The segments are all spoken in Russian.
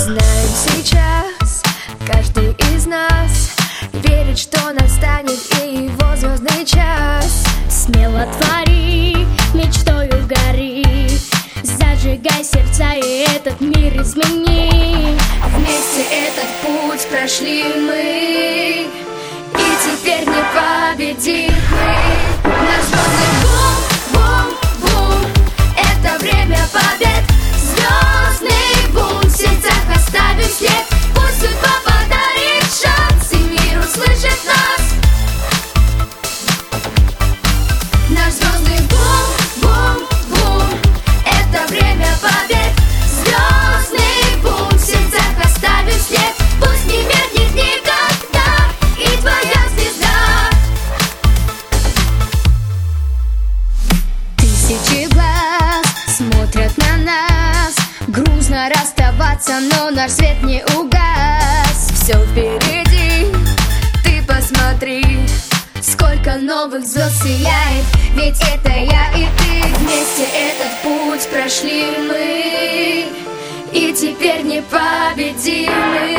Знаем сейчас, каждый из нас верит, что настанет и его звездный час. Смело твори, мечтою гори, зажигай сердца и этот мир измени. Вместе этот путь прошли мы, и теперь непобедимы. Наш звездный бум-бум-бум — это время побед. Звездный бум в сердцах оставим след. Пусть судьба подарит шанс, и мир услышит нас. Наш звездный бум-бум-бум — это время побед. Звездный бум в сердцах оставим след. Пусть не меркнет никогда и твоя звезда. Тысячи глаз смотрят на нас, грустно расставаться, но наш свет не угас. Все впереди, ты посмотри, сколько новых звезд сияет, ведь это я и ты. Вместе этот путь прошли мы, и теперь непобедимы.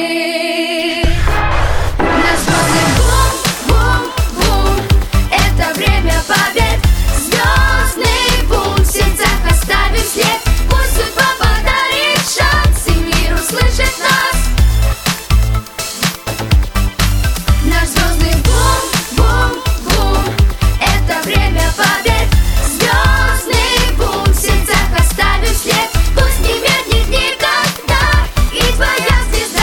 Наш звездный бум-бум-бум — это время побед. Звездный бум в сердцах оставим след. Пусть судьба подарит шанс, и мир услышит нас. Наш звездный бум-бум-бум — это время побед. Звездный бум в сердцах оставим след. Пусть не меркнет никогда и твоя звезда.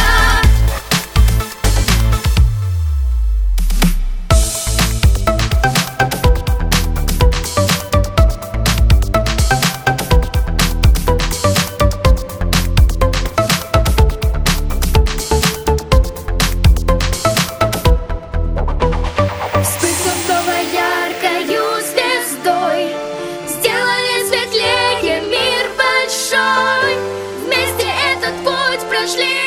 Вспыхнув снова яркою звездой, сделали светлее мир большой. Вместе этот путь прошли